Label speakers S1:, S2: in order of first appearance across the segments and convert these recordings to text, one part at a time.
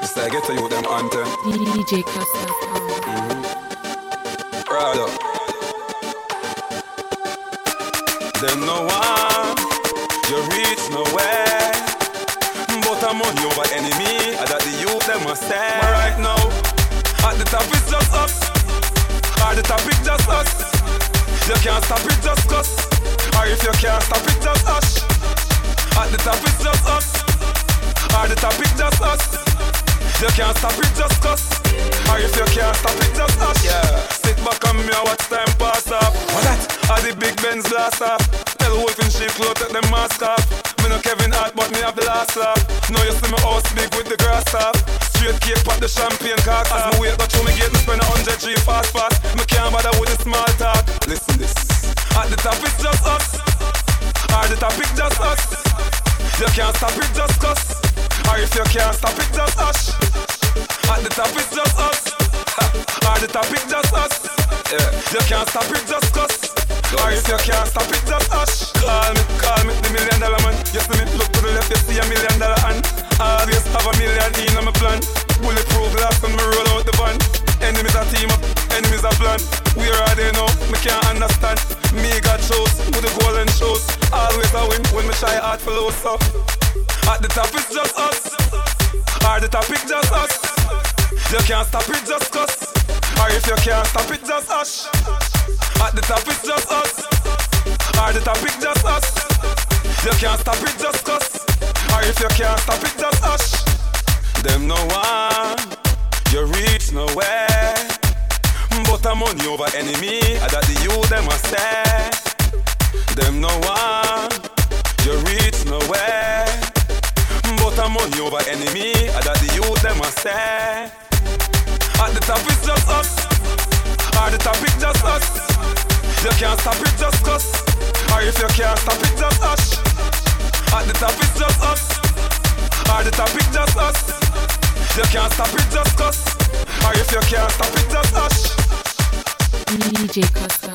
S1: say get to you them anthem.
S2: DJ Costa.
S1: Prada. Them no one, you reach nowhere. But I'm money over enemy, and that the youth them must say. But right now, at the top it's just us. At the top it's just us. You can't stop it just cause. Or if you can't stop it just hush. At the top it's just us. At the top it's just us. You can't stop it just cause. Or if you can't stop it just hush. Yeah. Sit back on me and watch time pass off. What that? Are the big Benz blast off. Tell Wolf in sheep clothes take them mask off. Me no Kevin Hart but me have the last laugh. Now you see me house big with the grass off. Straight cake pop the champagne cock. As me wait go through me gate me spend 100 G fast fast. Me can't bother with the small talk. Listen this. At the top it's just us. At the top it's just us. You can't stop it just cause. Or if you can't stop it just hush. At the top it's just us. At the top it's just us. Yeah. You can't stop it just cause. Or if you can't stop it just hush. Call me the $1 million man. You see me look to the left you see $1 million hand. Always have $1 million in on my plan. Bulletproof glass when me roll out the van. Enemies are team up, enemies are plan. We are they know, me can't understand. Me got shows with the golden shows. Always a win when me try hard for low so. At the top it's just us. At the top it's just us. You can't stop it just cause. Or if you can't stop it just hush. At the top it's just us. At the top it's just us. You can't stop it just cause. Or if you can't stop it just hush. Them no one, you reach nowhere. But I'm money over enemy, and that the youth them a say. Them no one, you reach nowhere. But I'm money over enemy, and that the youth them a say. At the top it's just us. At the top it's just us. You can't stop it just cause. Or if you can't stop it just hush. At the top it's just us. At the top it's just us. You can't stop it just cause. Or if you can't stop it just hush.
S2: DJ Costa.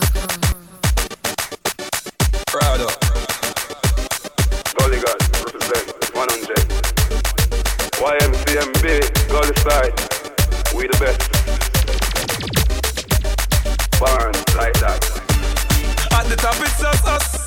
S1: Prada.
S3: Gully God, represent 100. YMCMB, Gully side. We the best. Barn like that.
S1: At the top it's just us.